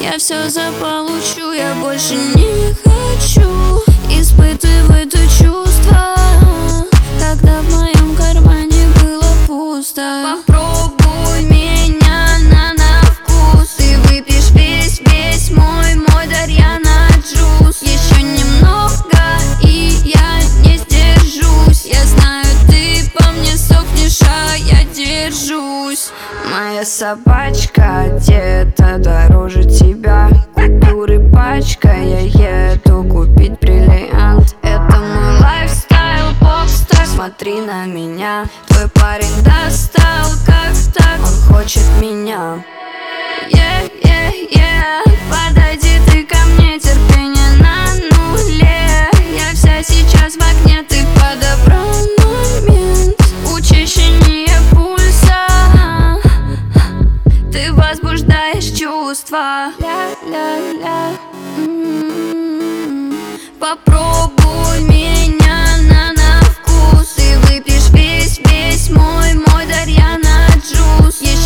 Я все заполучу, я больше не хочу испытывать то чувство, когда в моем кармане было пусто. Попробуй меня на вкус, ты выпьешь весь мой Дарьяна джуз. Еще немного, и я не сдержусь. Я знаю, ты по мне сохнешь, а я держусь. Моя собачка где-то дороже тебя. Купюры пачка, я еду купить бриллиант. Это мой лайфстайл, попстар, смотри на меня. Твой парень достал, как так, он хочет меня. Подойди ты ко мне, терпение на нуле. Я вся сейчас в огне, ты подобрал момент. Учащение пульса, ты возбуждаешь чувства. Попробуй меня на вкус, ты выпьешь весь мой Дарьяна джуз.